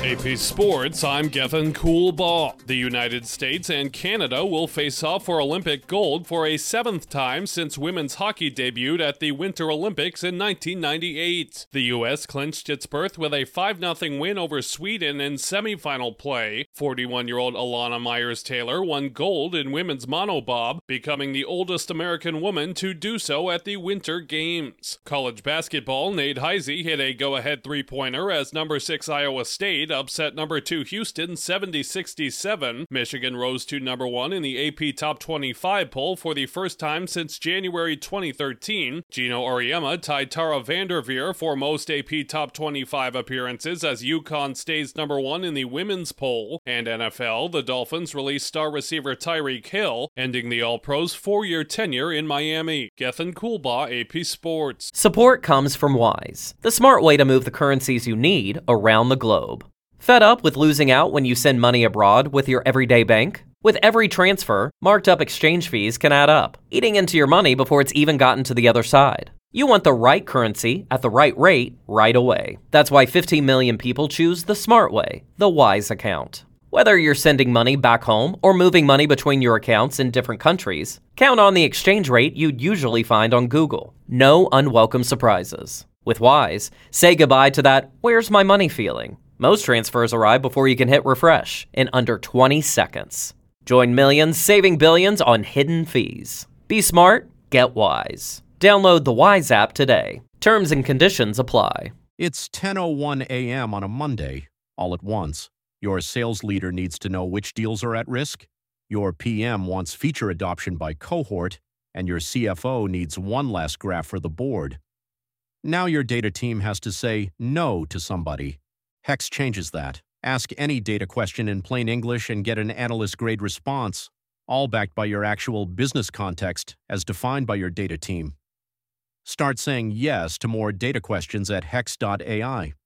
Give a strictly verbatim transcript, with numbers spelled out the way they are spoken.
A P Sports, I'm Gethin Coolbaugh. The United States and Canada will face off for Olympic gold for a seventh time since women's hockey debuted at the Winter Olympics in nineteen ninety-eight. The U S clinched its berth with a five nothing win over Sweden in semifinal play. forty-one-year-old Alana Myers-Taylor won gold in women's monobob, becoming the oldest American woman to do so at the Winter Games. College basketball, Nate Heise hit a go-ahead three-pointer as number six Iowa State upset number two Houston seventy sixty-seven. Michigan rose to number one in the A P Top twenty-five poll for the first time since January twenty thirteen. Gino Auriemma tied Tara Vanderveer for most A P Top twenty-five appearances as UConn stays number one in the women's poll. And N F L, the Dolphins released star receiver Tyreek Hill, ending the All-Pros four-year tenure in Miami. Gethin Coolbaugh, A P Sports. Support comes from Wise, the smart way to move the currencies you need around the globe. Fed up with losing out when you send money abroad with your everyday bank? With every transfer, marked up exchange fees can add up, eating into your money before it's even gotten to the other side. You want the right currency at the right rate right away. That's why fifteen million people choose the smart way, the Wise account. Whether you're sending money back home or moving money between your accounts in different countries, count on the exchange rate you'd usually find on Google. No unwelcome surprises. With Wise, say goodbye to that "where's my money" feeling. Most transfers arrive before you can hit refresh in under twenty seconds. Join millions saving billions on hidden fees. Be smart, get Wise. Download the Wise app today. Terms and conditions apply. It's ten oh one a.m. on a Monday, all at once. Your sales leader needs to know which deals are at risk. Your P M wants feature adoption by cohort, and your C F O needs one last graph for the board. Now your data team has to say no to somebody. Hex changes that. Ask any data question in plain English and get an analyst-grade response, all backed by your actual business context as defined by your data team. Start saying yes to more data questions at hex dot A I.